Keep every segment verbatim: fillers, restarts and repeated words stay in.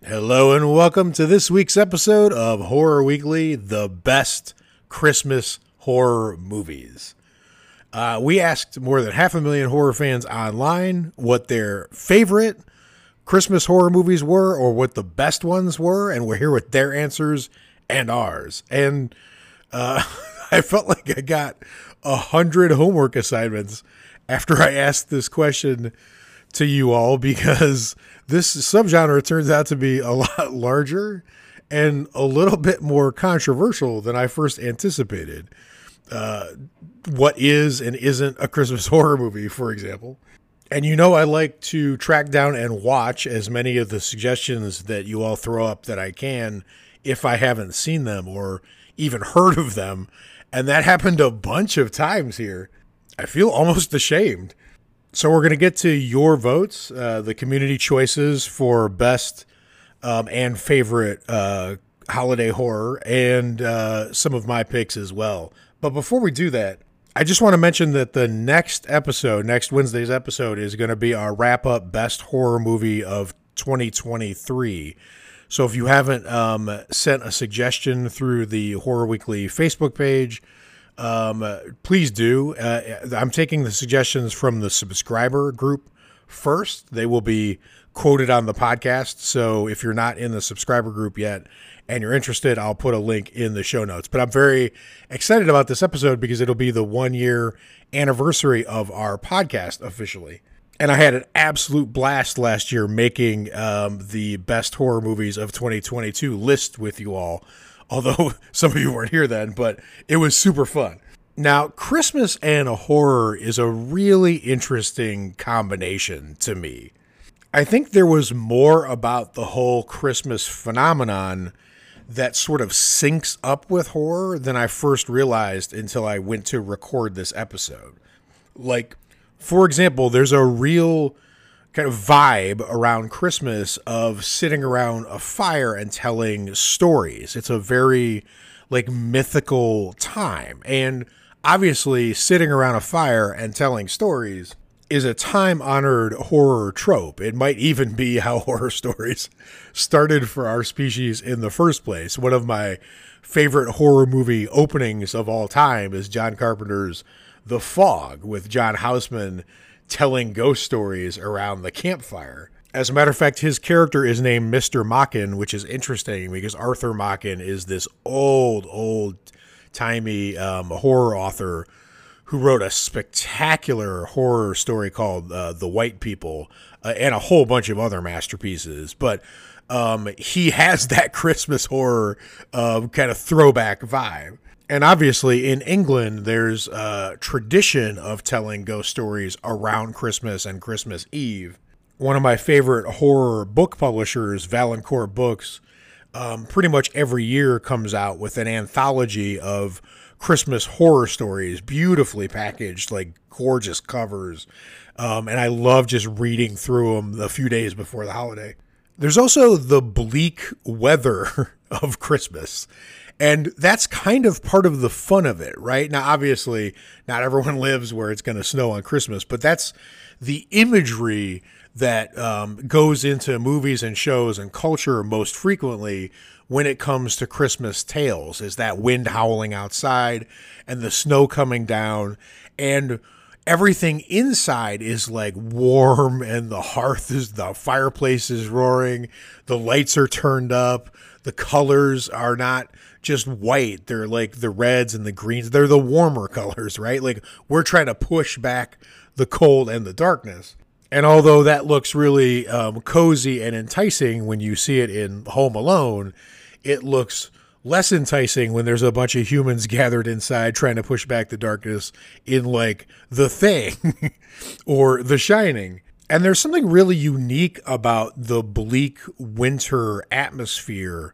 Hello and welcome to this week's episode of Horror Weekly, the best Christmas horror movies. Uh, we asked more than half a million horror fans online what their favorite Christmas horror movies were or what the best ones were, and we're here with their answers and ours. And uh, I felt like I got a hundred homework assignments after I asked this question to you all, because this subgenre turns out to be a lot larger and a little bit more controversial than I first anticipated. Uh, what is and isn't a Christmas horror movie, for example. And you know I like to track down and watch as many of the suggestions that you all throw up that I can if I haven't seen them or even heard of them. And that happened a bunch of times here. I feel almost ashamed. So we're going to get to your votes, uh, the community choices for best um, and favorite uh, holiday horror, and uh, some of my picks as well. But before we do that, I just want to mention that the next episode, next Wednesday's episode, is going to be our wrap-up best horror movie of twenty twenty-three. So if you haven't um, sent a suggestion through the Horror Weekly Facebook page, Um, uh, please do. Uh, I'm taking the suggestions from the subscriber group first. They will be quoted on the podcast. So if you're not in the subscriber group yet and you're interested, I'll put a link in the show notes. But I'm very excited about this episode because it'll be the one year anniversary of our podcast officially. And I had an absolute blast last year making um, the best horror movies of twenty twenty-two list with you all. Although some of you weren't here then, but it was super fun. Now, Christmas and a horror is a really interesting combination to me. I think there was more about the whole Christmas phenomenon that sort of syncs up with horror than I first realized until I went to record this episode. Like, for example, there's a real kind of vibe around Christmas of sitting around a fire and telling stories. It's a very like mythical time. And obviously sitting around a fire and telling stories is a time-honored horror trope. It might even be how horror stories started for our species in the first place. One of my favorite horror movie openings of all time is John Carpenter's The Fog, with John Houseman telling ghost stories around the campfire. As a matter of fact, his character is named Mister Machen, which is interesting because Arthur Machen is this old, old-timey um, horror author who wrote a spectacular horror story called uh, The White People uh, and a whole bunch of other masterpieces. But um, he has that Christmas horror uh, kind of throwback vibe. And obviously in England, there's a tradition of telling ghost stories around Christmas and Christmas Eve. One of my favorite horror book publishers, Valancourt Books, um, pretty much every year comes out with an anthology of Christmas horror stories, beautifully packaged, like gorgeous covers. Um, and I love just reading through them a few days before the holiday. There's also the bleak weather of Christmas. And that's kind of part of the fun of it, right? Now, obviously, not everyone lives where it's going to snow on Christmas, but that's the imagery that um, goes into movies and shows and culture most frequently when it comes to Christmas tales, is that wind howling outside and the snow coming down, and everything inside is like warm, and the hearth is, the fireplace is roaring, the lights are turned up, the colors are not just white. They're like the reds and the greens. They're the warmer colors, right? Like we're trying to push back the cold and the darkness. And although that looks really um, cozy and enticing when you see it in Home Alone, it looks less enticing when there's a bunch of humans gathered inside trying to push back the darkness in like The Thing or The Shining. And there's something really unique about the bleak winter atmosphere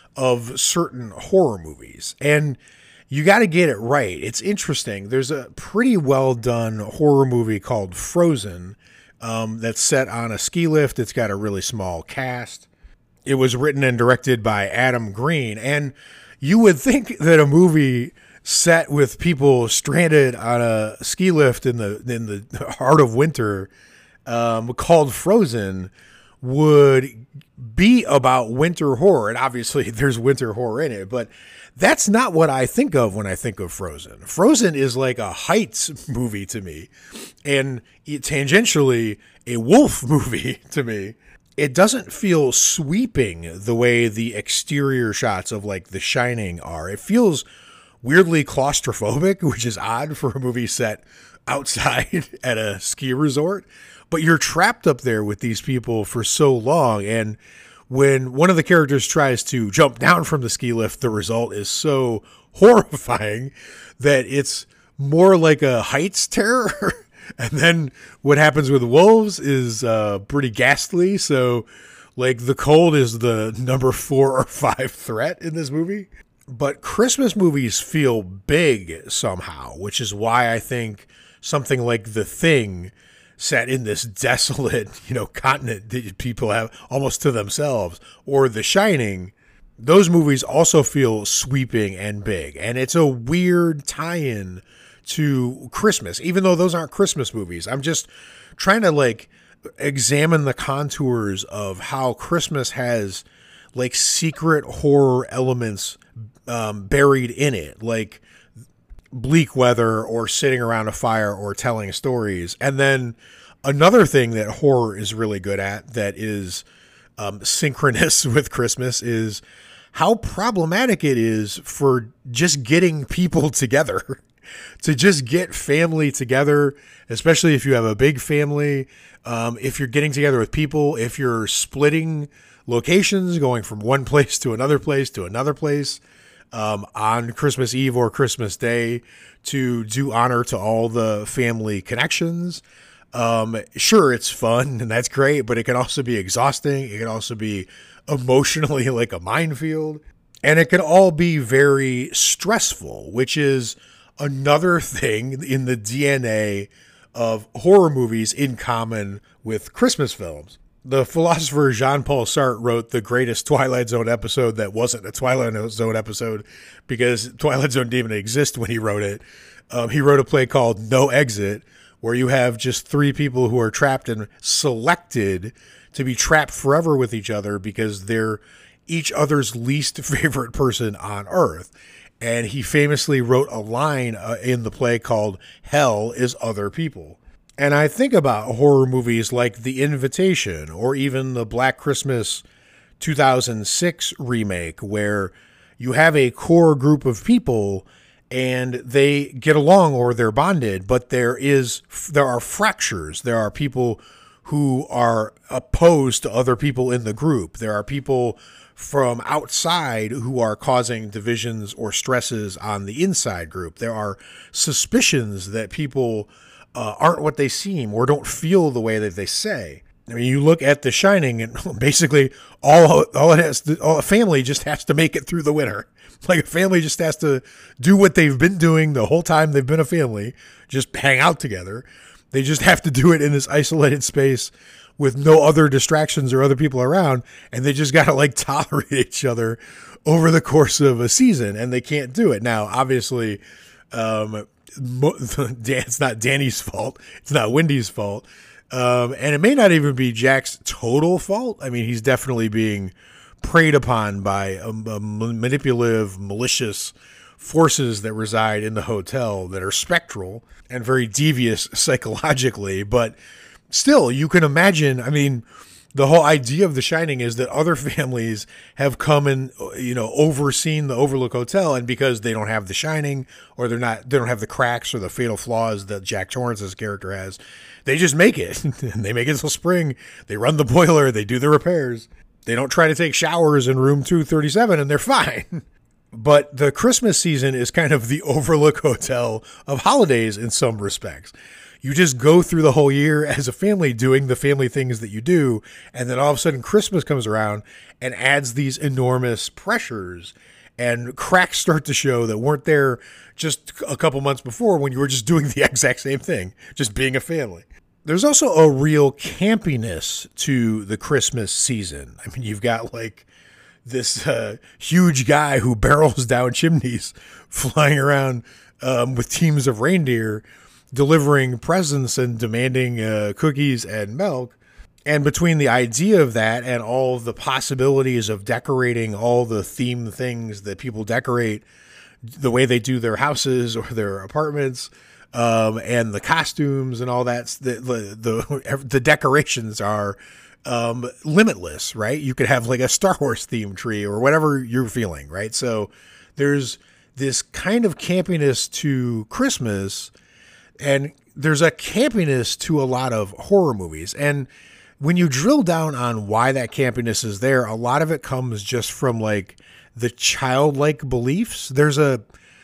of certain horror movies. And you got to get it right. It's interesting. There's a pretty well done horror movie called Frozen um, that's set on a ski lift. It's got a really small cast. It was written and directed by Adam Green. And you would think that a movie set with people stranded on a ski lift in the in the heart of winter um, called Frozen would be about winter horror. And obviously there's winter horror in it, but that's not what I think of when I think of Frozen. Frozen is like a Heights movie to me, and it, tangentially a Wolf movie to me. It doesn't feel sweeping the way the exterior shots of like The Shining are. It feels weirdly claustrophobic, which is odd for a movie set outside at a ski resort. But you're trapped up there with these people for so long. And when one of the characters tries to jump down from the ski lift, the result is so horrifying that it's more like a Heights terror. And then what happens with wolves is uh, pretty ghastly. So, like, the cold is the number four or five threat in this movie. But Christmas movies feel big somehow, which is why I think something like The Thing, set in this desolate, you know, continent that people have almost to themselves, or The Shining, those movies also feel sweeping and big. And it's a weird tie-in to Christmas, even though those aren't Christmas movies. I'm just trying to like examine the contours of how Christmas has like secret horror elements um, buried in it, like bleak weather or sitting around a fire or telling stories. And then another thing that horror is really good at that is um, synchronous with Christmas is how problematic it is for just getting people together. To just get family together, especially if you have a big family, um, if you're getting together with people, if you're splitting locations, going from one place to another place to another place um, on Christmas Eve or Christmas Day to do honor to all the family connections. Um, sure, it's fun and that's great, but it can also be exhausting. It can also be emotionally like a minefield, and it can all be very stressful, which is another thing in the D N A of horror movies in common with Christmas films. The philosopher Jean-Paul Sartre wrote the greatest Twilight Zone episode that wasn't a Twilight Zone episode because Twilight Zone didn't even exist when he wrote it. Um, he wrote a play called No Exit, where you have just three people who are trapped and selected to be trapped forever with each other because they're each other's least favorite person on Earth. And he famously wrote a line uh, in the play called Hell is Other People. And I think about horror movies like The Invitation or even the Black Christmas two thousand six remake, where you have a core group of people and they get along or they're bonded, but there is there are fractures. There are people who are opposed to other people in the group. There are people from outside who are causing divisions or stresses on the inside group. There are suspicions that people uh, aren't what they seem or don't feel the way that they say. I mean, you look at The Shining, and basically all all it has, to, all a family just has to make it through the winter. Like a family just has to do what they've been doing the whole time they've been a family, just hang out together. They just have to do it in this isolated space with no other distractions or other people around, and they just got to like tolerate each other over the course of a season, and they can't do it. Now, obviously, um, it's not Danny's fault. It's not Wendy's fault. Um, and it may not even be Jack's total fault. I mean, he's definitely being preyed upon by a, a manipulative, malicious forces that reside in the hotel that are spectral and very devious psychologically, but still, you can imagine, I mean, the whole idea of The Shining is that other families have come and, you know, overseen the Overlook Hotel, and because they don't have The Shining, or they're not, they don't have the cracks or the fatal flaws that Jack Torrance's character has, they just make it. And they make it till spring. They run the boiler. They do the repairs. They don't try to take showers in room two thirty-seven, and they're fine. But the Christmas season is kind of the Overlook Hotel of holidays in some respects. You just go through the whole year as a family doing the family things that you do. And then all of a sudden Christmas comes around and adds these enormous pressures, and cracks start to show that weren't there just a couple months before when you were just doing the exact same thing, just being a family. There's also a real campiness to the Christmas season. I mean, you've got like this uh, huge guy who barrels down chimneys flying around um, with teams of reindeer, delivering presents and demanding uh, cookies and milk. And between the idea of that and all of the possibilities of decorating all the theme things that people decorate the way they do their houses or their apartments, um, and the costumes and all that, the, the, the, the decorations are um, limitless, right? You could have like a Star Wars theme tree or whatever you're feeling, right? So there's this kind of campiness to Christmas, and there's a campiness to a lot of horror movies. And when you drill down on why that campiness is there, a lot of it comes just from like the childlike beliefs. There's a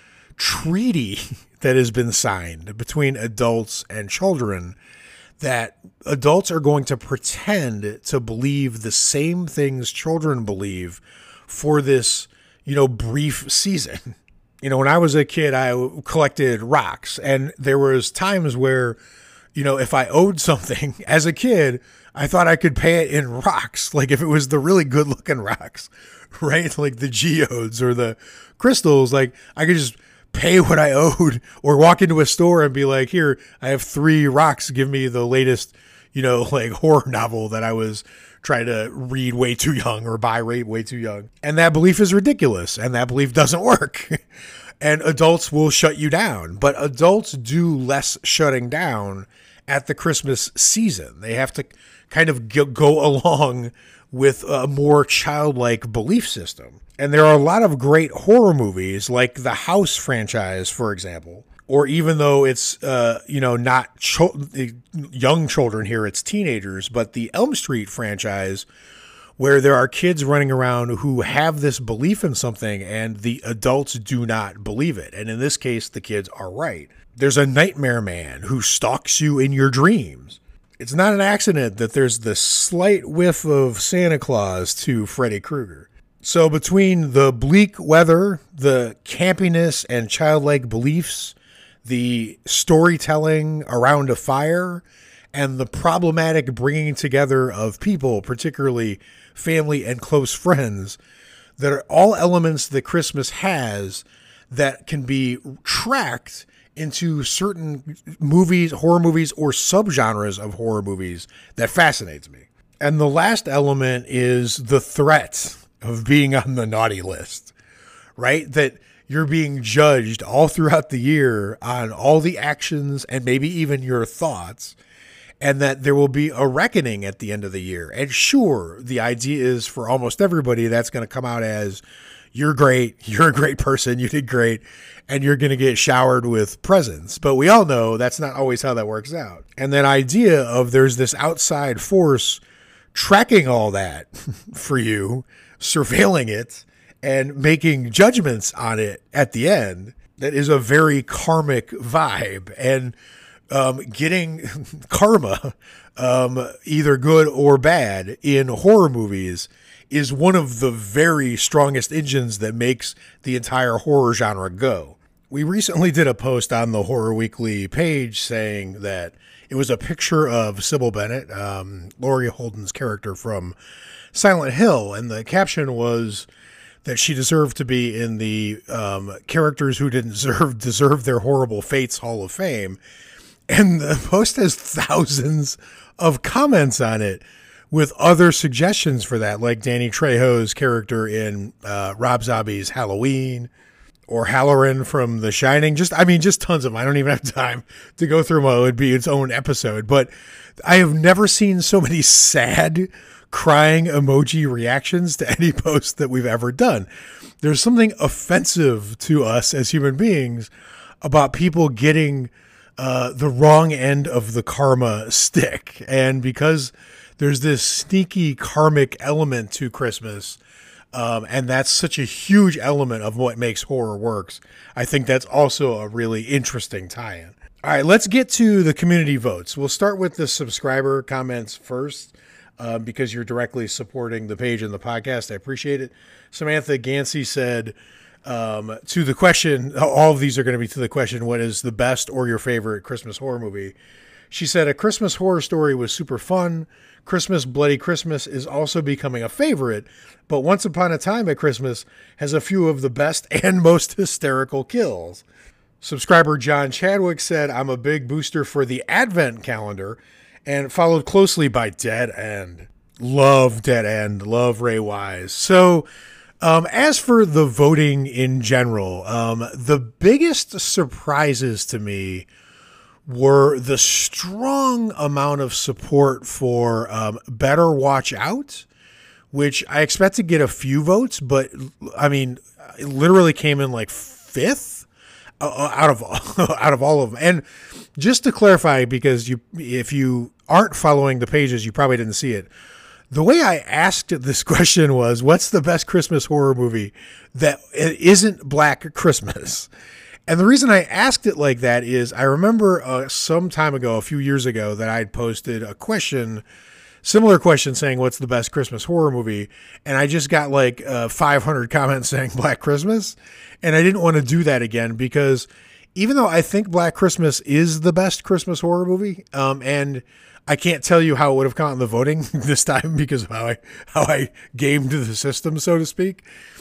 treaty that has been signed between adults and children that adults are going to pretend to believe the same things children believe for this, you know, brief season. You know, when I was a kid, I collected rocks, and there was times where, you know, if I owed something as a kid, I thought I could pay it in rocks. Like if it was the really good looking rocks, right? Like the geodes or the crystals, like I could just pay what I owed or walk into a store and be like, here, I have three rocks. Give me the latest, you know, like horror novel that I was trying to read way too young or buy way, way too young. And that belief is ridiculous. And that belief doesn't work. And adults will shut you down. But adults do less shutting down at the Christmas season. They have to kind of go along with a more childlike belief system. And there are a lot of great horror movies, like the House franchise, for example, or even though it's, uh, you know, not cho- young children here, it's teenagers, but the Elm Street franchise, where there are kids running around who have this belief in something and the adults do not believe it. And in this case, the kids are right. There's a nightmare man who stalks you in your dreams. It's not an accident that there's this slight whiff of Santa Claus to Freddy Krueger. So between the bleak weather, the campiness and childlike beliefs, the storytelling around a fire, and the problematic bringing together of people, particularly family and close friends, that are all elements that Christmas has that can be tracked into certain movies, horror movies, or subgenres of horror movies that fascinates me. And the last element is the threat of being on the naughty list, right? That you're being judged all throughout the year on all the actions and maybe even your thoughts, and that there will be a reckoning at the end of the year. And sure, the idea is for almost everybody that's going to come out as, you're great, you're a great person, you did great, and you're going to get showered with presents. But we all know that's not always how that works out. And that idea of there's this outside force tracking all that for you, surveilling it, and making judgments on it at the end, that is a very karmic vibe. And um, getting karma, um, either good or bad, in horror movies is one of the very strongest engines that makes the entire horror genre go. We recently did a post on the Horror Weekly page saying that it was a picture of Sybil Bennett, um, Laurie Holden's character from Silent Hill, and the caption was that she deserved to be in the um, characters who didn't deserve, deserve their horrible fates Hall of Fame. And the post has thousands of comments on it with other suggestions for that, like Danny Trejo's character in uh, Rob Zombie's Halloween, or Halloran from The Shining. Just, I mean, just tons of them. I don't even have time to go through them all. It would be its own episode. But I have never seen so many sad, crying emoji reactions to any post that we've ever done. There's something offensive to us as human beings about people getting uh, the wrong end of the karma stick. And because there's this sneaky karmic element to Christmas, Um, and that's such a huge element of what makes horror works, I think that's also a really interesting tie-in. All right, let's get to the community votes. We'll start with the subscriber comments first, uh, because you're directly supporting the page and the podcast. I appreciate it. Samantha Gansey said, um, to the question, all of these are going to be to the question, what is the best or your favorite Christmas horror movie? She said, A Christmas Horror Story was super fun. Christmas Bloody Christmas is also becoming a favorite, but Once Upon a Time at Christmas has a few of the best and most hysterical kills. Subscriber John Chadwick said, I'm a big booster for the Advent calendar and followed closely by Dead End. Love Dead End. Love Ray Wise. So, um, as for the voting in general, um, the biggest surprises to me were the strong amount of support for um, Better Watch Out, which I expect to get a few votes, but I mean, it literally came in like fifth uh, out of out of all of them. And just to clarify, because you, if you aren't following the pages, you probably didn't see it. The way I asked this question was, what's the best Christmas horror movie that isn't Black Christmas? And the reason I asked it like that is I remember uh, some time ago, a few years ago, that I'd posted a question, similar question saying, what's the best Christmas horror movie? And I just got like uh, five hundred comments saying Black Christmas. And I didn't want to do that again because even though I think Black Christmas is the best Christmas horror movie, um, and I can't tell you how it would have come out in the voting this time because of how I, how I gamed the system, so to speak.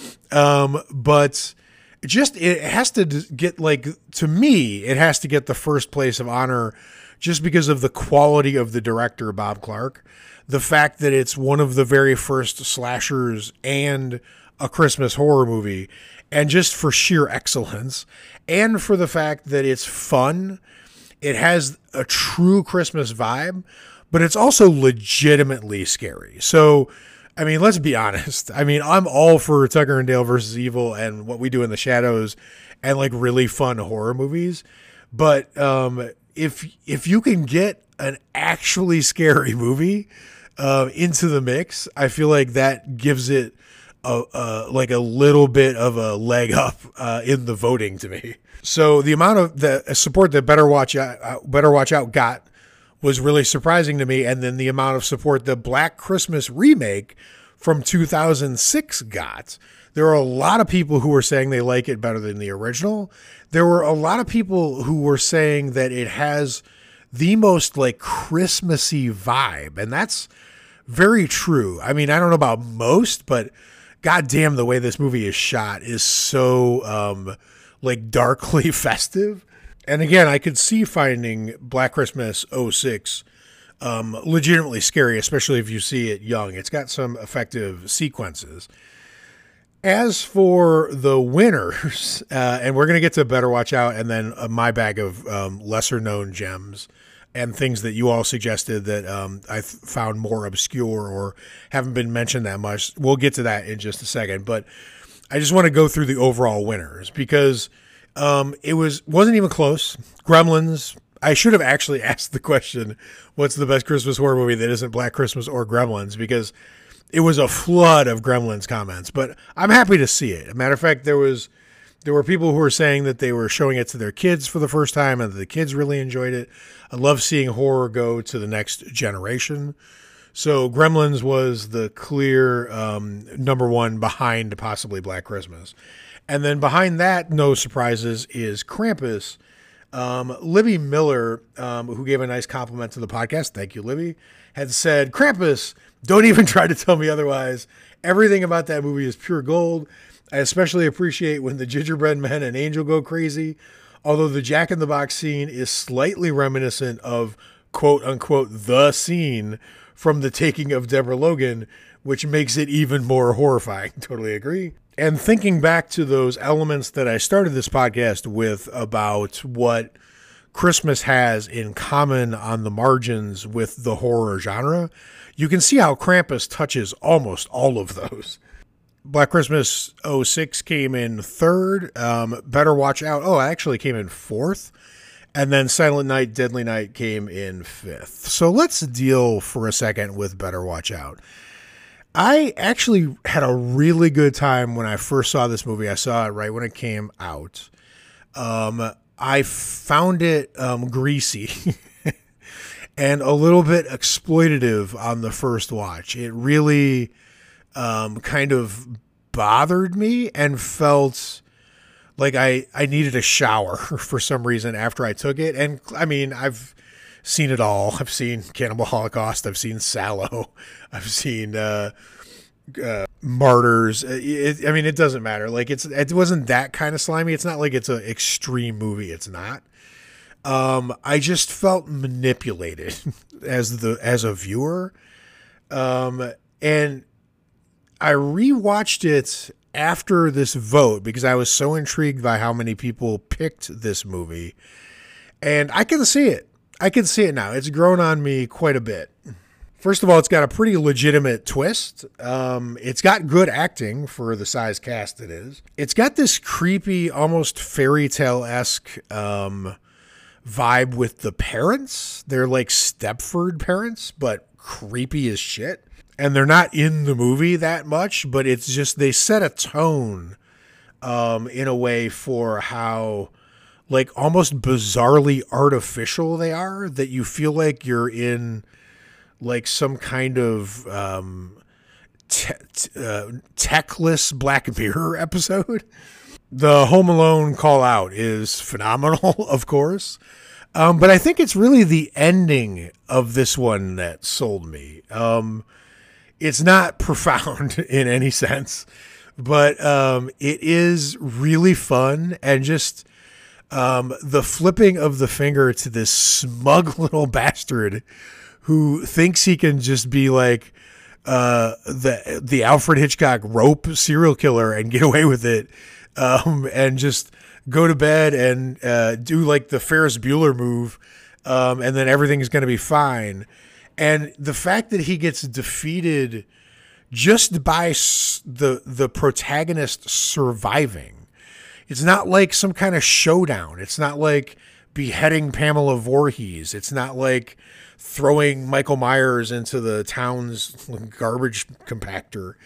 Um, but just, it has to get, like, to me, it has to get the first place of honor just because of the quality of the director, Bob Clark. The fact that it's one of the very first slashers and a Christmas horror movie, and just for sheer excellence, and for the fact that it's fun. It has a true Christmas vibe, but it's also legitimately scary. So, I mean, let's be honest. I mean, I'm all for Tucker and Dale versus Evil and What We Do in the Shadows and like really fun horror movies. But um, if if you can get an actually scary movie uh, into the mix, I feel like that gives it a, a like a little bit of a leg up uh, in the voting to me. So the amount of the support that Better Watch Out, Better Watch Out got was really surprising to me. And then the amount of support the Black Christmas remake from two thousand six got. There are a lot of people who were saying they like it better than the original. There were a lot of people who were saying that it has the most like Christmassy vibe. And that's very true. I mean, I don't know about most, but goddamn, the way this movie is shot is so, um, like darkly festive. And again, I could see finding Black Christmas oh six um, legitimately scary, especially if you see it young. It's got some effective sequences. As for the winners, uh, and we're going to get to Better Watch Out and then uh, my bag of um, lesser known gems and things that you all suggested that um, I th- found more obscure or haven't been mentioned that much. We'll get to that in just a second, but I just want to go through the overall winners because um, it was, wasn't even close. Gremlins. I should have actually asked the question, what's the best Christmas horror movie that isn't Black Christmas or Gremlins? Because it was a flood of Gremlins comments, but I'm happy to see it. As a matter of fact, there was, there were people who were saying that they were showing it to their kids for the first time and the kids really enjoyed it. I love seeing horror go to the next generation. So Gremlins was the clear um, number one behind possibly Black Christmas. And then behind that, no surprises, is Krampus. Um, Libby Miller, um, who gave a nice compliment to the podcast, thank you, Libby, had said, Krampus, don't even try to tell me otherwise. Everything about that movie is pure gold. I especially appreciate when the gingerbread men and Angel go crazy, although the Jack in the Box scene is slightly reminiscent of quote unquote the scene from The Taking of Deborah Logan, which makes it even more horrifying. Totally agree. And thinking back to those elements that I started this podcast with about what Christmas has in common on the margins with the horror genre, you can see how Krampus touches almost all of those. Black Christmas oh six came in third. Um, Better Watch Out. Oh, actually came in fourth. And then Silent Night, Deadly Night came in fifth. So let's deal for a second with Better Watch Out. I actually had a really good time when I first saw this movie. I saw it right when it came out. Um, I found it um, greasy and a little bit exploitative on the first watch. It really um, kind of bothered me and felt like I, I needed a shower for some reason after I took it. And I mean, I've seen it all. I've seen Cannibal Holocaust. I've seen Sallow. I've seen uh, uh, Martyrs. It, I mean, it doesn't matter. Like it's, it wasn't that kind of slimy. It's not like it's an extreme movie. It's not. Um, I just felt manipulated as the as a viewer. Um, and I rewatched it after this vote because I was so intrigued by how many people picked this movie. And I can see it. I can see it now. It's grown on me quite a bit. First of all, it's got a pretty legitimate twist. Um, it's got good acting for the size cast it is. It's got this creepy, almost fairy tale-esque um, vibe with the parents. They're like Stepford parents, but creepy as shit. And they're not in the movie that much, but it's just they set a tone um, in a way for how like almost bizarrely artificial they are, that you feel like you're in like some kind of um, te- uh, techless Black Mirror episode. The Home Alone call out is phenomenal, of course. Um, but I think it's really the ending of this one that sold me. Um, it's not profound in any sense, but um, it is really fun, and just um, the flipping of the finger to this smug little bastard who thinks he can just be like uh, the the Alfred Hitchcock rope serial killer and get away with it, um, and just go to bed and uh, do like the Ferris Bueller move, um, and then everything's going to be fine. And the fact that he gets defeated just by s- the the protagonist surviving, it's not like some kind of showdown. It's not like beheading Pamela Voorhees. It's not like throwing Michael Myers into the town's garbage compactor.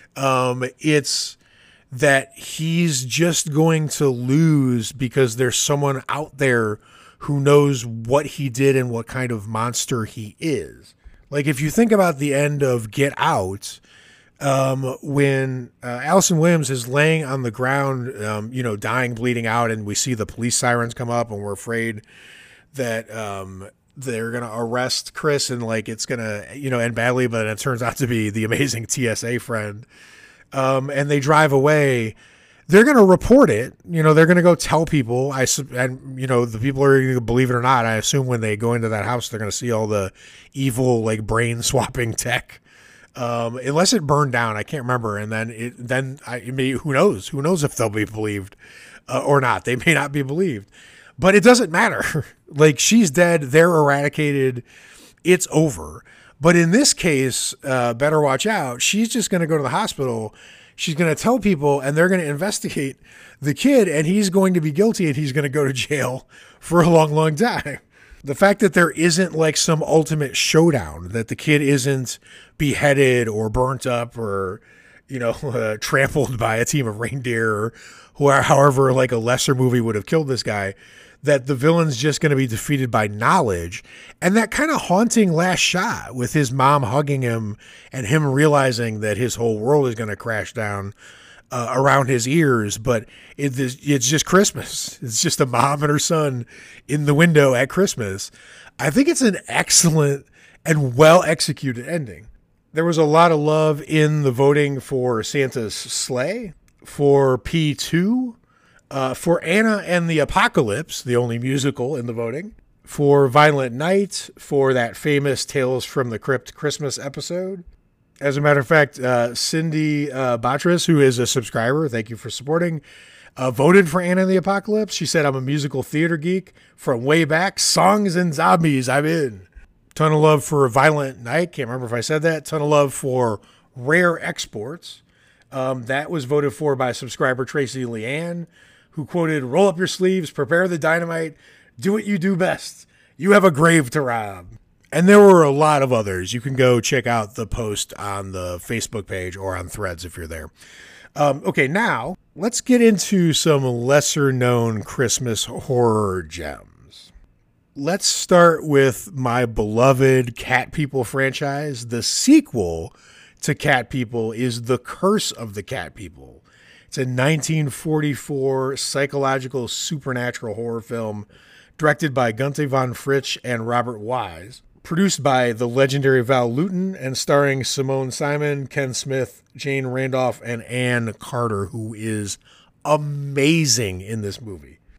Um, it's that he's just going to lose because there's someone out there who knows what he did and what kind of monster he is. Like if you think about the end of Get Out, um, when uh, Allison Williams is laying on the ground, um, you know, dying, bleeding out, and we see the police sirens come up and we're afraid that um, they're going to arrest Chris and like it's going to, you know, end badly, but it turns out to be the amazing T S A friend. Um, and they drive away. They're going to report it. You know, they're going to go tell people. I and you know the people are going to believe it or not. I assume when they go into that house, they're going to see all the evil like brain swapping tech. Um, unless it burned down, I can't remember. And then it then I, I mean, who knows? Who knows if they'll be believed uh, or not? They may not be believed, but it doesn't matter. Like she's dead. They're eradicated. It's over. But in this case, uh, better watch out. She's just going to go to the hospital. She's going to tell people, and they're going to investigate the kid, and he's going to be guilty, and he's going to go to jail for a long, long time. The fact that there isn't like some ultimate showdown, that the kid isn't beheaded or burnt up or, you know, uh, trampled by a team of reindeer or who are, however, like a lesser movie would have killed this guy, that the villain's just going to be defeated by knowledge. And that kind of haunting last shot with his mom hugging him and him realizing that his whole world is going to crash down uh, around his ears. But it, it's just Christmas. It's just a mom and her son in the window at Christmas. I think it's an excellent and well executed ending. There was a lot of love in the voting for Santa's Sleigh, for P two, Uh, for Anna and the Apocalypse, the only musical in the voting, for Violent Night, for that famous Tales from the Crypt Christmas episode. As a matter of fact, uh, Cindy uh, Batras, who is a subscriber, thank you for supporting, uh, voted for Anna and the Apocalypse. She said, I'm a musical theater geek from way back. Songs and zombies, I'm in. Ton of love for Violent Night. Can't remember if I said that. Ton of love for Rare Exports. Um, that was voted for by subscriber Tracy Leanne, who quoted, roll up your sleeves, prepare the dynamite, do what you do best. You have a grave to rob. And there were a lot of others. You can go check out the post on the Facebook page or on Threads if you're there. Um, okay, now let's get into some lesser known Christmas horror gems. Let's start with my beloved Cat People franchise. The sequel to Cat People is The Curse of the Cat People. It's a nineteen forty-four psychological supernatural horror film directed by Gunther von Fritsch and Robert Wise, produced by the legendary Val Lewton and starring Simone Simon, Ken Smith, Jane Randolph, and Ann Carter, who is amazing in this movie.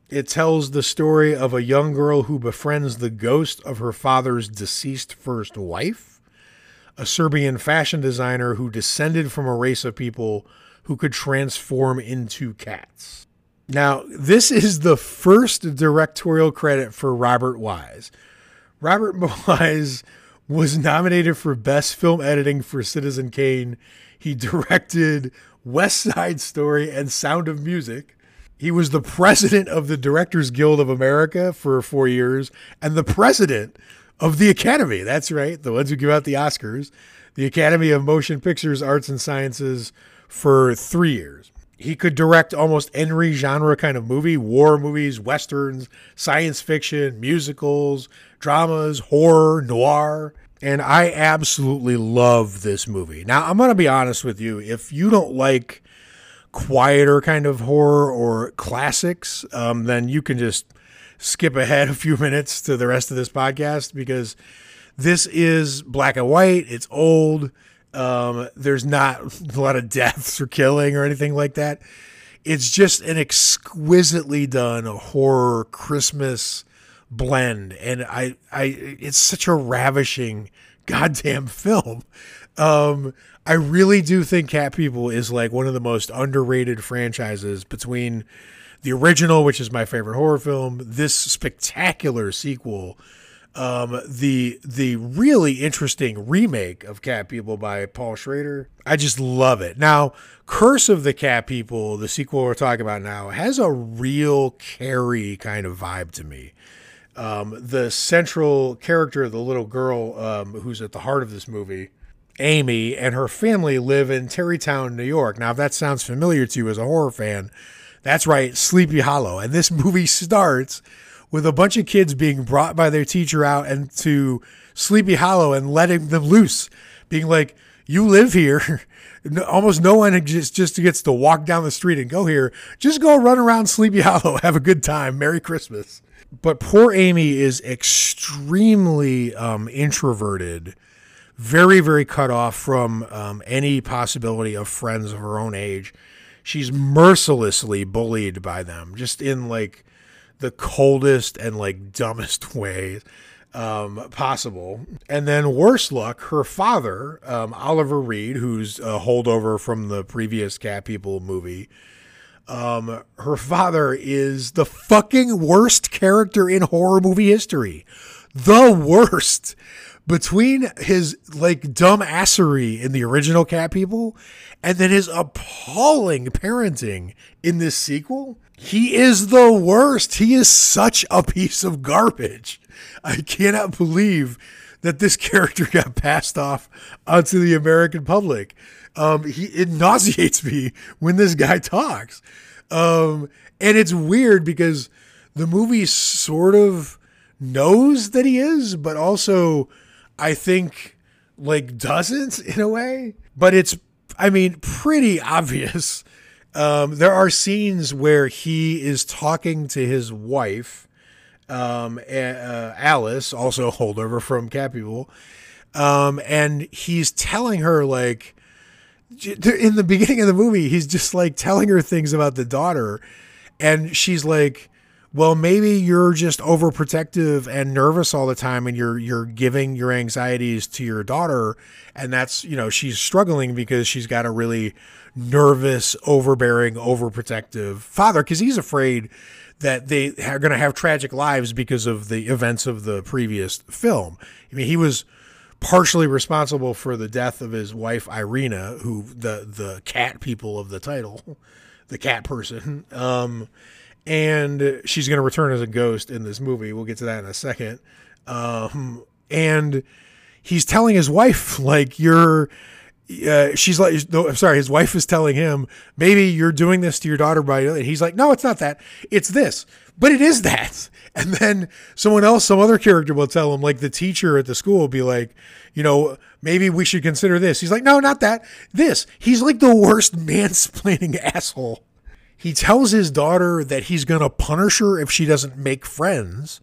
It tells the story of a young girl who befriends the ghost of her father's deceased first wife, a Serbian fashion designer who descended from a race of people who could transform into cats. Now, this is the first directorial credit for Robert Wise. Robert Wise was nominated for Best Film Editing for Citizen Kane. He directed West Side Story and Sound of Music. He was the president of the Directors Guild of America for four years and the president of the Academy. That's right, the ones who give out the Oscars. The Academy of Motion Pictures, Arts and Sciences for three years. He could direct almost any genre kind of movie, war movies, westerns, science fiction, musicals, dramas, horror, noir. And I absolutely love this movie. Now, I'm going to be honest with you. If you don't like quieter kind of horror or classics, um, then you can just skip ahead a few minutes to the rest of this podcast, because this is black and white. It's old. Um, there's not a lot of deaths or killing or anything like that. It's just an exquisitely done horror Christmas blend. And I, I, it's such a ravishing goddamn film. Um, I really do think Cat People is like one of the most underrated franchises between the original, which is my favorite horror film, this spectacular sequel, um, the the really interesting remake of Cat People by Paul Schrader. I just love it. Now, Curse of the Cat People, the sequel we're talking about now, has a real Carrie kind of vibe to me. Um, the central character, the little girl um, who's at the heart of this movie, Amy, and her family live in Tarrytown, New York. Now, if that sounds familiar to you as a horror fan, that's right, Sleepy Hollow. And this movie starts with a bunch of kids being brought by their teacher out and to Sleepy Hollow and letting them loose, being like, you live here. Almost no one just, just gets to walk down the street and go here. Just go run around Sleepy Hollow. Have a good time. Merry Christmas. But poor Amy is extremely um, introverted, very, very cut off from um, any possibility of friends of her own age. She's mercilessly bullied by them, just in like the coldest and like dumbest way um, possible. And then worse luck, her father, um, Oliver Reed, who's a holdover from the previous Cat People movie, um, her father is the fucking worst character in horror movie history. The worst. Between his like dumbassery in the original Cat People and then his appalling parenting in this sequel, he is the worst. He is such a piece of garbage. I cannot believe that this character got passed off onto the American public. Um, he, it nauseates me when this guy talks. Um, and it's weird because the movie sort of knows that he is, but also I think like doesn't in a way, but it's, I mean, pretty obvious. Um, there are scenes where he is talking to his wife, um, uh, Alice, also a holdover from Cat People. Um, and he's telling her like, in the beginning of the movie, he's just like telling her things about the daughter. And she's like, well, maybe you're just overprotective and nervous all the time and you're, you're giving your anxieties to your daughter. And that's, you know, she's struggling because she's got a really nervous, overbearing, overprotective father, because he's afraid that they are going to have tragic lives because of the events of the previous film. I mean, he was partially responsible for the death of his wife, Irina, who the, the cat people of the title, the cat person. Um, and she's going to return as a ghost in this movie. We'll get to that in a second. Um, and he's telling his wife, like, you're, uh, she's like, no, I'm sorry. His wife is telling him, maybe you're doing this to your daughter by, and he's like, no, it's not that. It's this, but it is that. And then someone else, some other character will tell him, like the teacher at the school will be like, you know, maybe we should consider this. He's like, no, not that. This. He's like the worst mansplaining asshole. He tells his daughter that he's going to punish her if she doesn't make friends,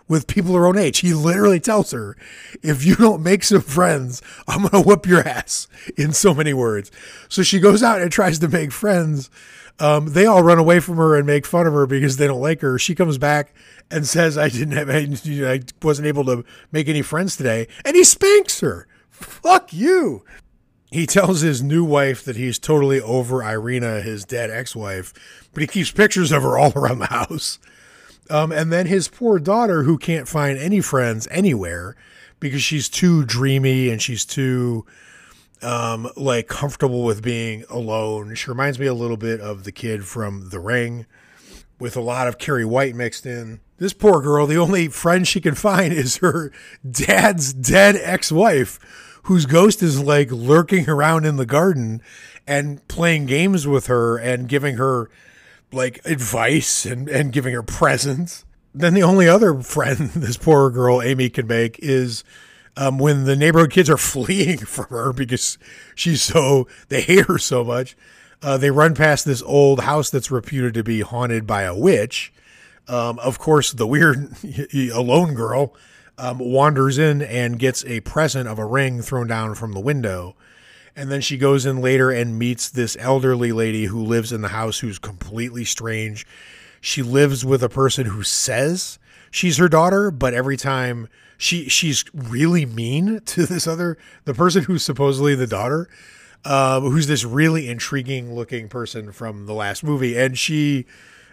with people her own age. He literally tells her, if you don't make some friends, I'm going to whoop your ass, in so many words. So she goes out and tries to make friends. Um, they all run away from her and make fun of her because they don't like her. She comes back and says, I didn't have, I, I wasn't able to make any friends today. And he spanks her. Fuck you. He tells his new wife that he's totally over Irina, his dead ex-wife, but he keeps pictures of her all around the house. Um, and then his poor daughter, who can't find any friends anywhere because she's too dreamy and she's too um, like comfortable with being alone. She reminds me a little bit of the kid from The Ring, with a lot of Carrie White mixed in. This poor girl, the only friend she can find is her dad's dead ex-wife, whose ghost is like lurking around in the garden and playing games with her and giving her like advice and, and giving her presents. Then the only other friend this poor girl, Amy, can make is um, when the neighborhood kids are fleeing from her because she's so, they hate her so much. Uh, they run past this old house that's reputed to be haunted by a witch. Um, of course, the weird alone girl um, wanders in and gets a present of a ring thrown down from the window. And then she goes in later and meets this elderly lady who lives in the house, who's completely strange. She lives with a person who says she's her daughter, but every time she she's really mean to this other, the person who's supposedly the daughter, uh, who's this really intriguing looking person from the last movie. And she,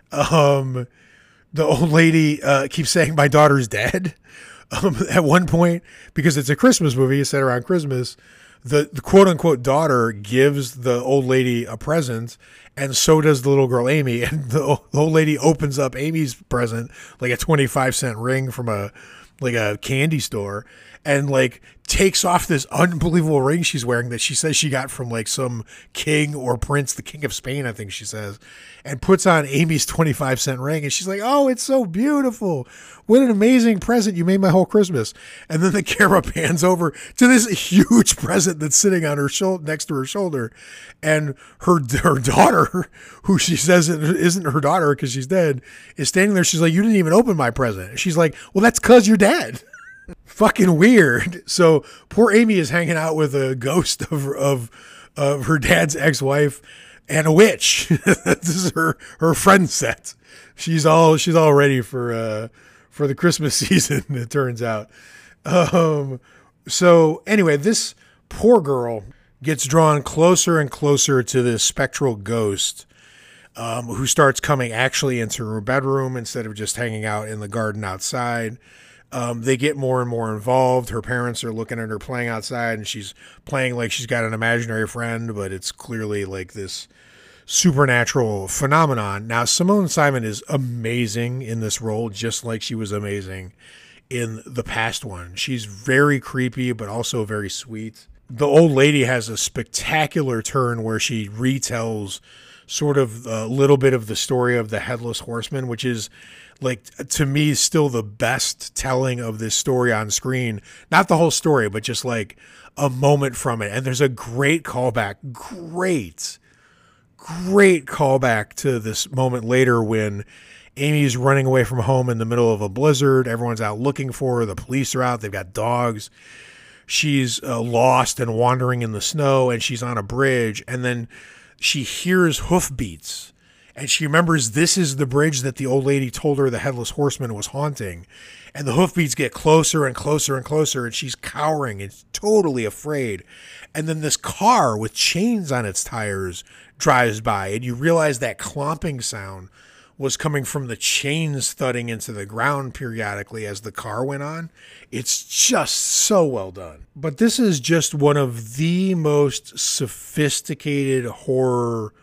um, the old lady uh, keeps saying, my daughter's dead. Um, at one point, because it's a Christmas movie, it's set around Christmas, the, the quote unquote daughter gives the old lady a present, and so does the little girl Amy. And the, the old lady opens up Amy's present, like a twenty-five cent ring from a like a candy store, and like takes off this unbelievable ring she's wearing that she says she got from like some king or prince, the king of Spain, I think she says, and puts on Amy's twenty-five cent ring. And she's like, oh, it's so beautiful. What an amazing present. You made my whole Christmas. And then the camera pans over to this huge present that's sitting on her shoulder, next to her shoulder. And her, her daughter, who she says isn't her daughter because she's dead, is standing there. She's like, you didn't even open my present. She's like, well, that's because you're dead. Fucking weird. So poor Amy is hanging out with a ghost of of of her dad's ex-wife and a witch. This is her her friend set. She's all she's all ready for uh for the Christmas season, it turns out. Um so anyway, this poor girl gets drawn closer and closer to this spectral ghost, um, who starts coming actually into her bedroom instead of just hanging out in the garden outside. Um, they get more and more involved. Her parents are looking at her playing outside, and she's playing like she's got an imaginary friend, but it's clearly like this supernatural phenomenon. Now, Simone Simon is amazing in this role, just like she was amazing in the past one. She's very creepy, but also very sweet. The old lady has a spectacular turn where she retells sort of a little bit of the story of the Headless Horseman, which is, like, to me, still the best telling of this story on screen. Not the whole story, but just like a moment from it. And there's a great callback, great, great callback to this moment later when Amy's running away from home in the middle of a blizzard. Everyone's out looking for her. The police are out. They've got dogs. She's uh, lost and wandering in the snow, and she's on a bridge. And then she hears hoofbeats. And she remembers this is the bridge that the old lady told her the Headless Horseman was haunting. And the hoofbeats get closer and closer and closer, and she's cowering and totally afraid. And then this car with chains on its tires drives by, and you realize that clomping sound was coming from the chains thudding into the ground periodically as the car went on. It's just so well done. But this is just one of the most sophisticated horror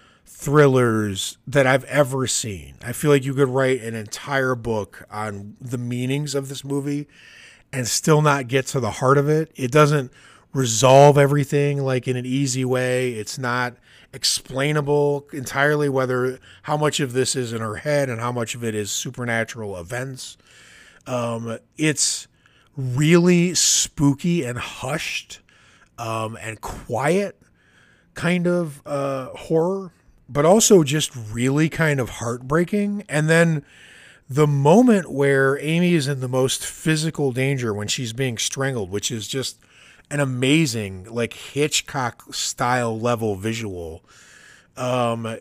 thrillers that I've ever seen. I feel like you could write an entire book on the meanings of this movie and still not get to the heart of it. It doesn't resolve everything like in an easy way. It's not explainable entirely whether how much of this is in her head and how much of it is supernatural events. Um, it's really spooky and hushed um, and quiet kind of uh, horror, but also just really kind of heartbreaking. And then The moment where Amy is in the most physical danger when she's being strangled, which is just an amazing, like Hitchcock style level visual. Um,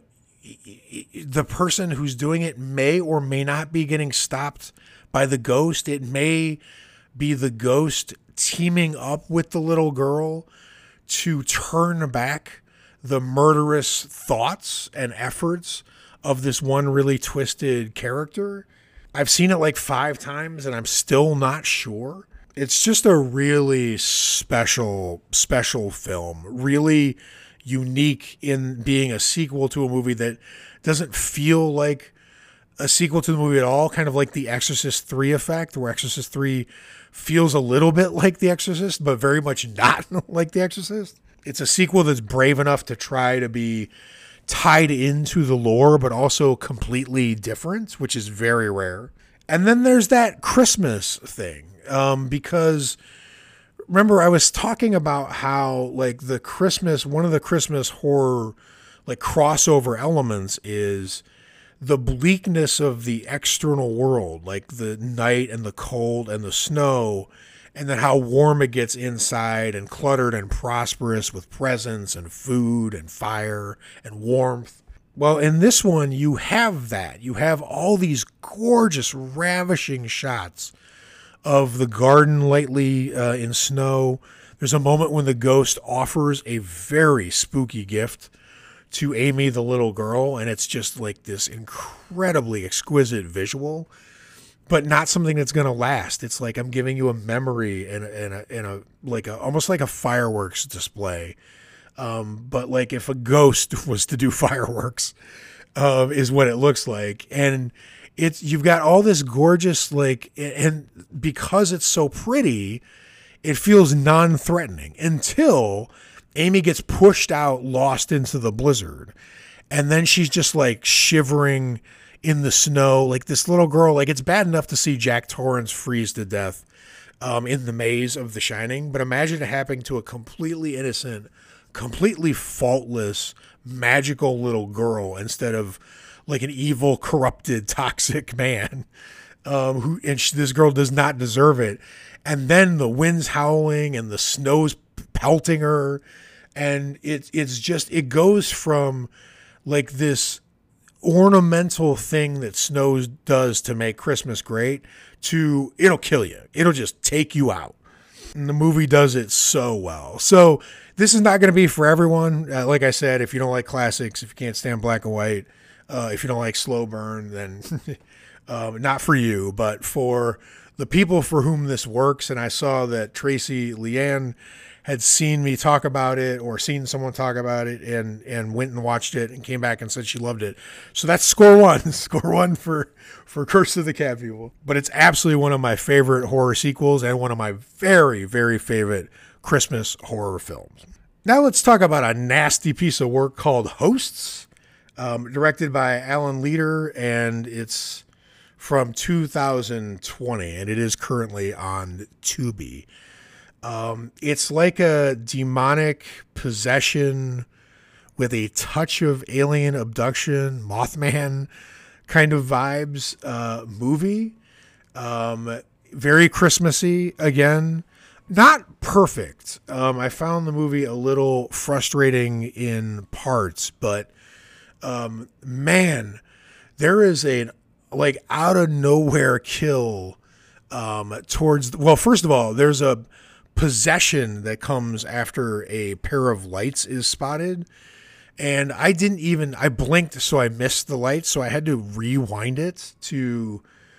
the person who's doing it may or may not be getting stopped by the ghost. It may be the ghost teaming up with the little girl to turn back the murderous thoughts and efforts of this one really twisted character. I've seen it like five times and I'm still not sure. It's just a really special, special film. Really unique in being a sequel to a movie that doesn't feel like a sequel to the movie at all. Kind of like the Exorcist three effect, where Exorcist three feels a little bit like The Exorcist, but very much not like The Exorcist. It's a sequel that's brave enough to try to be tied into the lore, but also completely different, which is very rare. And then there's that Christmas thing, um, because remember I was talking about how like the Christmas, one of the Christmas horror like crossover elements is the bleakness of the external world, like the night and the cold and the snow, and then how warm it gets inside and cluttered and prosperous with presents and food and fire and warmth. Well, in this one, you have that. You have all these gorgeous, ravishing shots of the garden lightly uh, in snow. There's a moment when the ghost offers a very spooky gift to Amy, the little girl, and it's just like this incredibly exquisite visual, but not something that's going to last. It's like I'm giving you a memory and a, and a, and a like a, almost like a fireworks display. Um, but like if a ghost was to do fireworks, um, is what it looks like. And it's, you've got all this gorgeous, like, and because it's so pretty, it feels non-threatening until Amy gets pushed out, lost into the blizzard. And then she's just like shivering in the snow, like this little girl. Like, it's bad enough to see Jack Torrance freeze to death um, in the maze of The Shining, but imagine it happening to a completely innocent, completely faultless, magical little girl instead of like an evil, corrupted, toxic man. Um, who and she, this girl does not deserve it. And then the wind's howling and the snow's pelting her, and it it's just it goes from like this ornamental thing that snow does to make Christmas great to it'll kill you. It'll just take you out. And the movie does it so well. So this is not going to be for everyone. Uh, like I said, if you don't like classics, if you can't stand black and white, uh, if you don't like slow burn, then um, not for you. But for the people for whom this works, and I saw that Tracy Leanne had seen me talk about it or seen someone talk about it and, and went and watched it and came back and said she loved it. So that's score one, score one for, for Curse of the Cat People. But it's absolutely one of my favorite horror sequels and one of my very, very favorite Christmas horror films. Now let's talk about a nasty piece of work called Hosts, um, directed by Alan Leader, and it's from two thousand twenty, and it is currently on Tubi. Um, it's like a demonic possession with a touch of alien abduction, Mothman kind of vibes uh, movie. Um, very Christmassy again. Not perfect. Um, I found the movie a little frustrating in parts, but um, man, there is a like out of nowhere kill um, towards. The, well, first of all, there's a possession that comes after a pair of lights is spotted, and I didn't even I blinked, so I missed the lights, so I had to rewind it to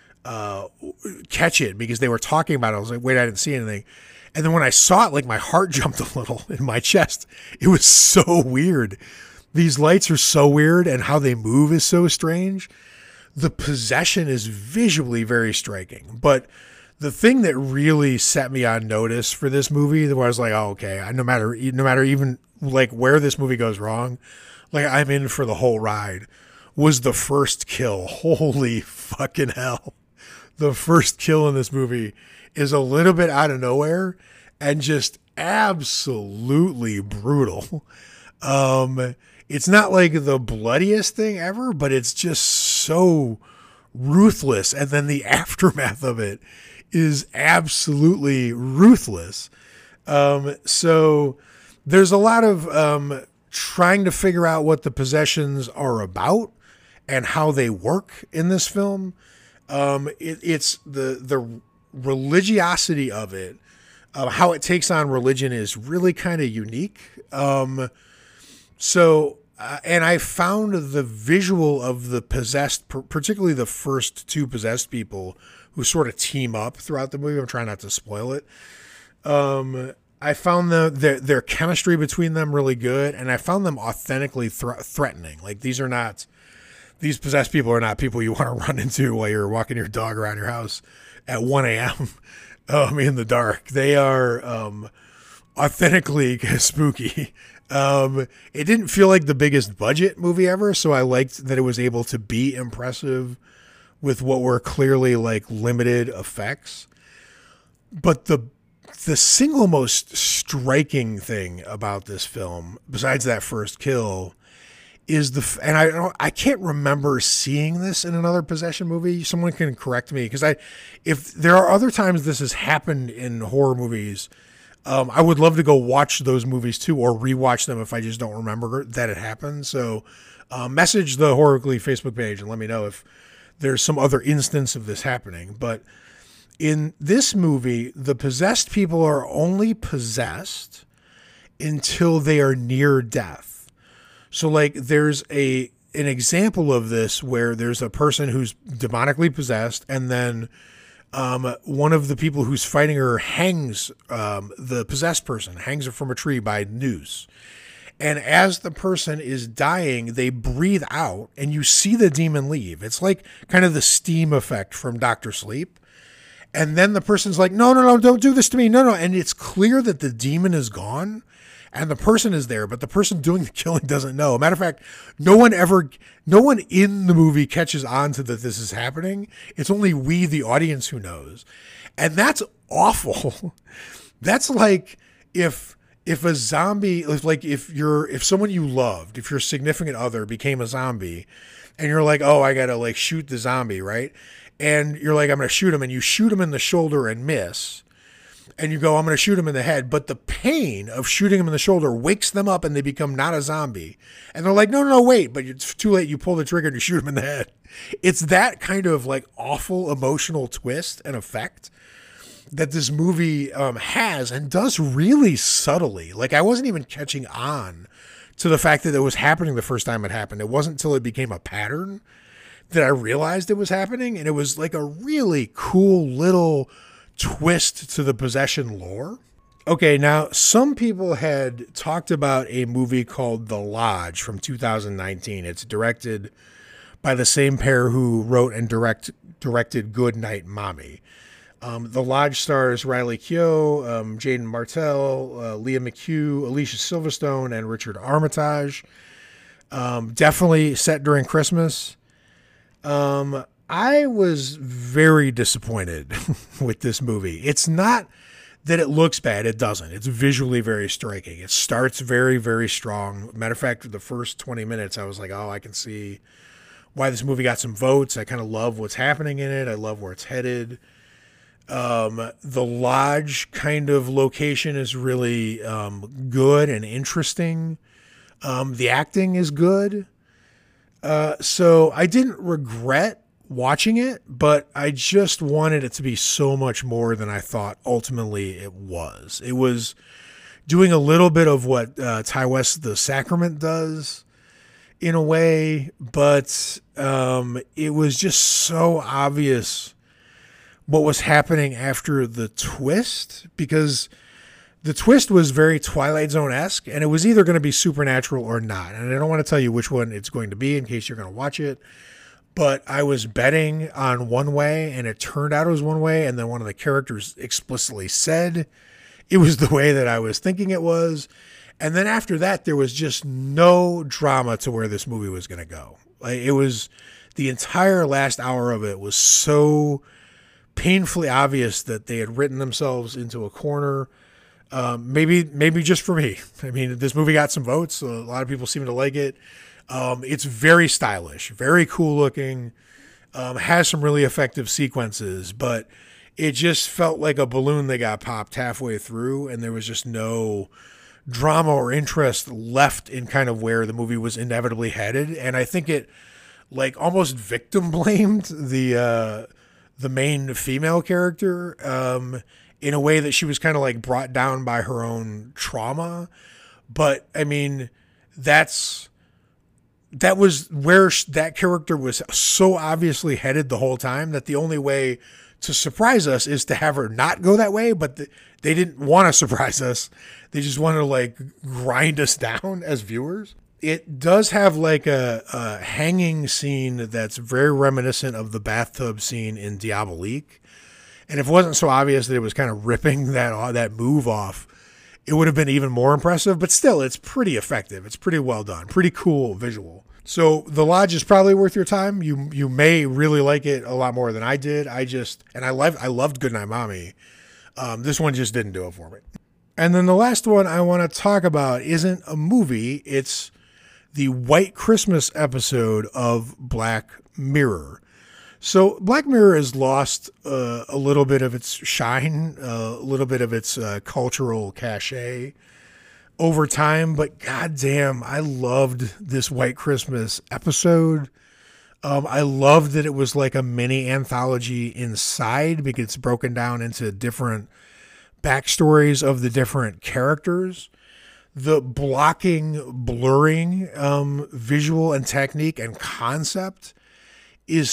uh, catch it because they were talking about it. I was like, wait, I didn't see anything. And then when I saw it, like my heart jumped a little in my chest. It was so weird. These lights are so weird, and how they move is so strange. The possession is visually very striking. But the thing that really set me on notice for this movie, where I was like, oh, okay, no matter, no matter even like where this movie goes wrong, like I'm in for the whole ride, was the first kill. Holy fucking hell. The first kill in this movie is a little bit out of nowhere and just absolutely brutal. Um, it's not like the bloodiest thing ever, but it's just so ruthless, and then the aftermath of it is absolutely ruthless. Um, so there's a lot of um, trying to figure out what the possessions are about and how they work in this film. Um, it, it's the the religiosity of it, uh, how it takes on religion is really kind of unique. Um, so, uh, and I found the visual of the possessed, particularly the first two possessed people who sort of team up throughout the movie. I'm trying not to spoil it. Um, I found the, their, their chemistry between them really good, and I found them authentically thre- threatening. Like, these are not, these possessed people are not people you want to run into while you're walking your dog around your house at one a.m. um, in the dark. They are um, authentically spooky. Um, it didn't feel like the biggest budget movie ever, so I liked that it was able to be impressive with what were clearly like limited effects. But the the single most striking thing about this film, besides that first kill, is the, and I don't, I can't remember seeing this in another possession movie. Someone can correct me, because I, if there are other times this has happened in horror movies, um, I would love to go watch those movies too, or rewatch them if I just don't remember that it happened. So, uh, message the Horror Weekly Facebook page and let me know if there's some other instance of this happening. But in this movie, the possessed people are only possessed until they are near death. So like there's a an example of this where there's a person who's demonically possessed, and then um, one of the people who's fighting her hangs um, the possessed person, hangs her from a tree by noose. And as the person is dying, they breathe out and you see the demon leave. It's like kind of the steam effect from Doctor Sleep. And then the person's like, no, no, no, don't do this to me. No, no. And it's clear that the demon is gone and the person is there, but the person doing the killing doesn't know. Matter of fact, no one ever, no one in the movie catches on to that this is happening. It's only we, the audience, who knows. And that's awful. That's like if, if a zombie, like if you're, if someone you loved, if your significant other became a zombie and you're like, oh, I got to like shoot the zombie, right? And you're like, I'm going to shoot him, and you shoot him in the shoulder and miss. And you go, I'm going to shoot him in the head. But the pain of shooting him in the shoulder wakes them up and they become not a zombie. And they're like, no, no, no, wait. But it's too late. You pull the trigger and you shoot him in the head. It's that kind of like awful emotional twist and effect that this movie um, has and does really subtly. Like I wasn't even catching on to the fact that it was happening the first time it happened. It wasn't until it became a pattern that I realized it was happening. And it was like a really cool little twist to the possession lore. Okay, now some people had talked about a movie called The Lodge from two thousand nineteen. It's directed by the same pair who wrote and direct directed Good Night Mommy. Um, The Lodge stars Riley Keough, um, Jaden Martell, uh, Leah McHugh, Alicia Silverstone, and Richard Armitage. Um, definitely set during Christmas. Um, I was very disappointed with this movie. It's not that it looks bad. It doesn't. It's visually very striking. It starts very, very strong. Matter of fact, the first twenty minutes, I was like, oh, I can see why this movie got some votes. I kind of love what's happening in it. I love where it's headed. Um, the lodge kind of location is really um, good and interesting. Um, the acting is good. Uh, so I didn't regret watching it, but I just wanted it to be so much more than I thought ultimately it was. It was doing a little bit of what uh, Ti West The Sacrament does in a way, but um, it was just so obvious what was happening after the twist, because the twist was very Twilight Zone-esque, and it was either going to be supernatural or not. And I don't want to tell you which one it's going to be in case you're going to watch it. But I was betting on one way, and it turned out it was one way. And then one of the characters explicitly said it was the way that I was thinking it was. And then after that, there was just no drama to where this movie was going to go. Like, it was the entire last hour of it was so painfully obvious that they had written themselves into a corner. Um, maybe, maybe just for me. I mean, this movie got some votes. So a lot of people seem to like it. Um, it's very stylish, very cool looking. Um, has some really effective sequences, but it just felt like a balloon that got popped halfway through, and there was just no drama or interest left in kind of where the movie was inevitably headed. And I think it like almost victim blamed the uh, the main female character um, in a way that she was kind of like brought down by her own trauma. But I mean, that's that was where that character was so obviously headed the whole time that the only way to surprise us is to have her not go that way. But the, they didn't want to surprise us. They just wanted to like grind us down as viewers. It does have like a, a hanging scene that's very reminiscent of the bathtub scene in Diabolique. And if it wasn't so obvious that it was kind of ripping that, that move off, it would have been even more impressive, but still it's pretty effective. It's pretty well done, pretty cool visual. So The Lodge is probably worth your time. You you may really like it a lot more than I did. I just, and I love, I loved Goodnight Mommy. Um, this one just didn't do it for me. And then the last one I want to talk about isn't a movie. It's the White Christmas episode of Black Mirror. So Black Mirror has lost uh, a little bit of its shine, uh, a little bit of its uh, cultural cachet over time, but goddamn, I loved this White Christmas episode. Um, I loved that it was like a mini anthology inside because it's broken down into different backstories of the different characters. The blocking, blurring um, visual and technique and concept is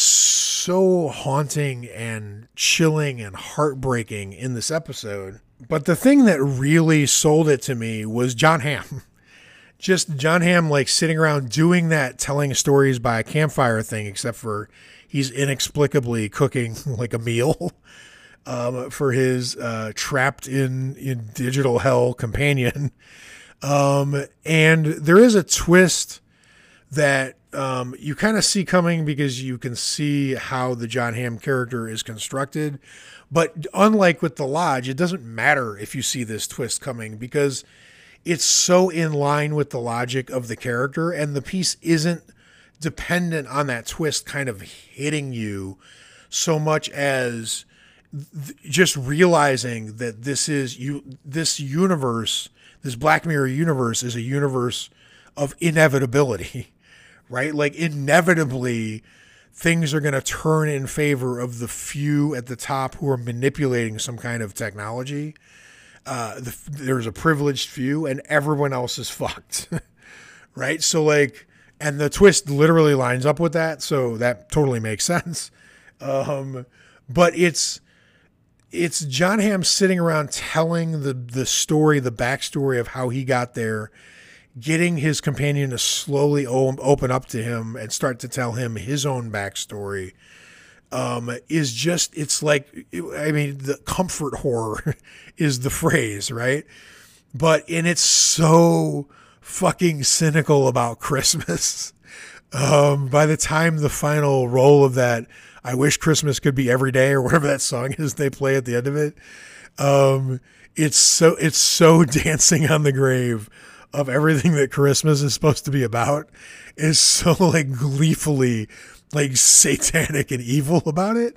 so haunting and chilling and heartbreaking in this episode. But the thing that really sold it to me was Jon Hamm. Just Jon Hamm like sitting around doing that telling stories by a campfire thing, except for he's inexplicably cooking like a meal um, for his uh, trapped in, in digital hell companion. Um, and there is a twist that um, you kind of see coming because you can see how the Jon Hamm character is constructed. But unlike with The Lodge, it doesn't matter if you see this twist coming because it's so in line with the logic of the character, and the piece isn't dependent on that twist kind of hitting you so much as th- just realizing that this is you, this universe, this Black Mirror universe is a universe of inevitability, right? Like inevitably things are going to turn in favor of the few at the top who are manipulating some kind of technology. Uh, the, there's a privileged few and everyone else is fucked, right? So like, and the twist literally lines up with that. So that totally makes sense. Um, but it's, it's Jon Hamm sitting around telling the, the story, the backstory of how he got there, getting his companion to slowly open up to him and start to tell him his own backstory, um, is just, it's like, I mean, the comfort horror is the phrase, right? But, and it's so fucking cynical about Christmas. Um, by the time the final roll of that, I wish Christmas could be every day or whatever that song is they play at the end of it. Um, it's so, it's so dancing on the grave of everything that Christmas is supposed to be about, is so like gleefully like satanic and evil about it.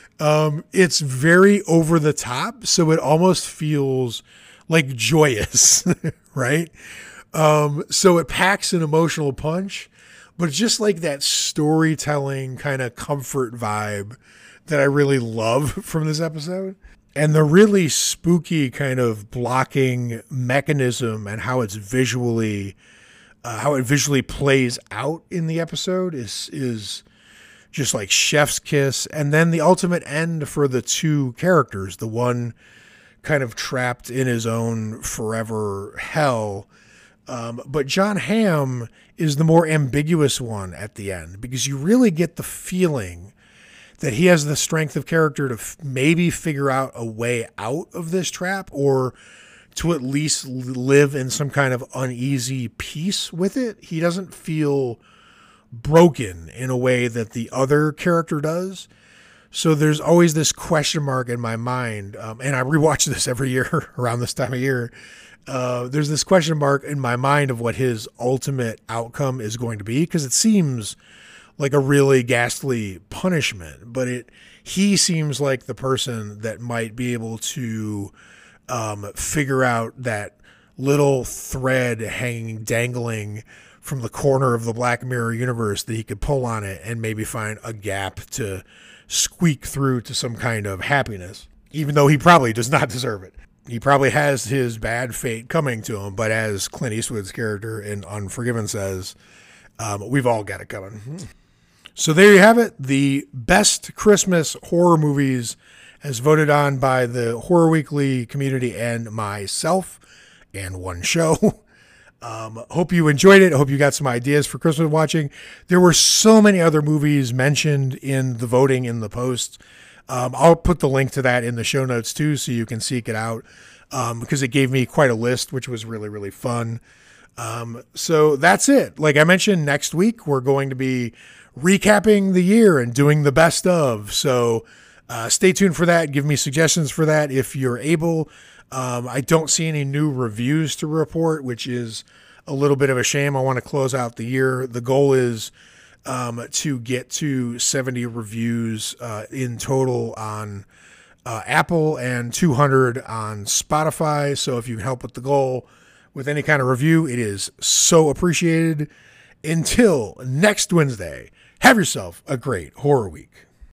Um, it's very over the top. So it almost feels like joyous, right? Um, so it packs an emotional punch, but just like that storytelling kind of comfort vibe that I really love from this episode. And the really spooky kind of blocking mechanism and how it's visually, uh, how it visually plays out in the episode is, is just like chef's kiss. And then the ultimate end for the two characters, the one kind of trapped in his own forever hell. Um, but Jon Hamm is the more ambiguous one at the end because you really get the feeling that he has the strength of character to f- maybe figure out a way out of this trap or to at least live in some kind of uneasy peace with it. He doesn't feel broken in a way that the other character does. So there's always this question mark in my mind. Um, and I rewatch this every year around this time of year. Uh, there's this question mark in my mind of what his ultimate outcome is going to be. Cause it seems like a really ghastly punishment, but it he seems like the person that might be able to um, figure out that little thread hanging, dangling from the corner of the Black Mirror universe that he could pull on it and maybe find a gap to squeak through to some kind of happiness, even though he probably does not deserve it. He probably has his bad fate coming to him, but as Clint Eastwood's character in Unforgiven says, um, we've all got it coming. So there you have it. The best Christmas horror movies as voted on by the Horror Weekly community and myself and one show. Um, hope you enjoyed it. I hope you got some ideas for Christmas watching. There were so many other movies mentioned in the voting in the post. Um, I'll put the link to that in the show notes too, so you can seek it out, um, because it gave me quite a list, which was really, really fun. Um, so that's it. Like I mentioned, next week, we're going to be recapping the year and doing the best of. So uh, stay tuned for that. Give me suggestions for that if you're able. Um, I don't see any new reviews to report, which is a little bit of a shame. I want to close out the year. The goal is um, to get to seventy reviews uh, in total on uh, Apple and two hundred on Spotify. So if you can help with the goal with any kind of review, it is so appreciated. Until next Wednesday, have yourself a great horror week.